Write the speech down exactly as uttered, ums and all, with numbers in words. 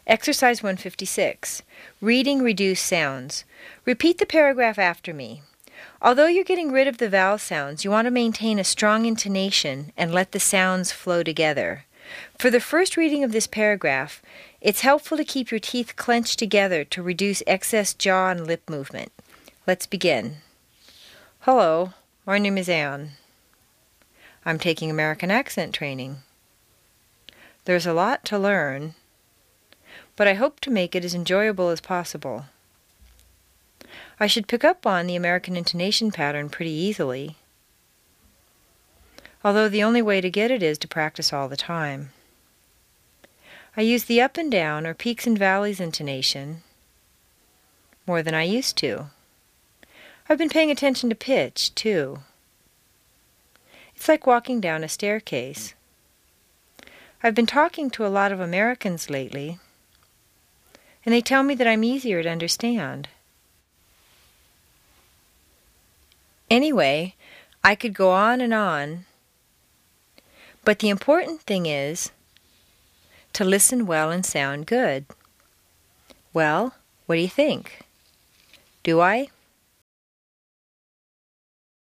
Exercise one fifty-six. Reading reduced sounds. Repeat the paragraph after me. Although you're getting rid of the vowel sounds, you want to maintain a strong intonation and let the sounds flow together. For the first reading of this paragraph, it's helpful to keep your teeth clenched together to reduce excess jaw and lip movement. Let's begin. Hello, my name is Anne. I'm taking American accent training. There's a lot to learn, but I hope to make it as enjoyable as possible. I should pick up on the American intonation pattern pretty easily, although the only way to get it is to practice all the time. I use the up and down or peaks and valleys intonation more than I used to. I've been paying attention to pitch, too. It's like walking down a staircase. I've been talking to a lot of Americans lately, and they tell me that I'm easier to understand. Anyway, I could go on and on, but the important thing is to listen well and sound good. Well, what do you think? Do I?